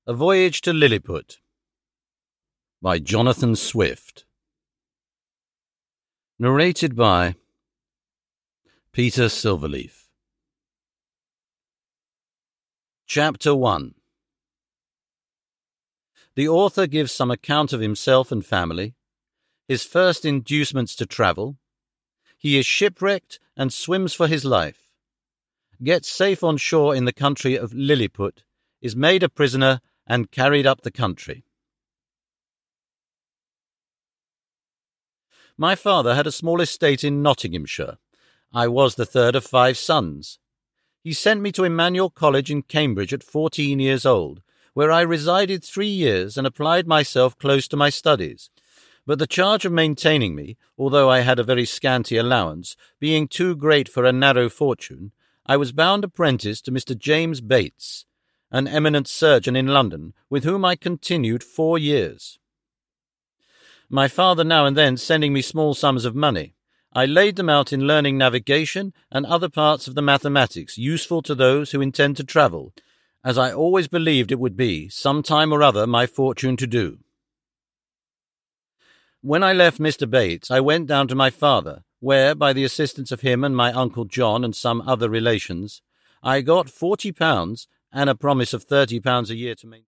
A Voyage to Lilliput by Jonathan Swift. Narrated by Peter Silverleaf. Chapter 1. The author gives some account of himself and family, his first inducements to travel. He is shipwrecked and swims for his life, gets safe on shore in the country of Lilliput, is made a prisoner and carried up the country. My father had a small estate in Nottinghamshire. I was the third of 5 sons. He sent me to Emmanuel College in Cambridge at 14 years old, where I resided 3 years and applied myself close to my studies. But the charge of maintaining me, although I had a very scanty allowance, being too great for a narrow fortune, I was bound apprentice to Mr. James Bates, an eminent surgeon in London, with whom I continued 4 years. My father now and then sending me small sums of money, I laid them out in learning navigation and other parts of the mathematics useful to those who intend to travel, as I always believed it would be, some time or other, my fortune to do. When I left Mr. Bates, I went down to my father, where, by the assistance of him and my Uncle John and some other relations, I got £40 and a promise of £30 a year to maintain.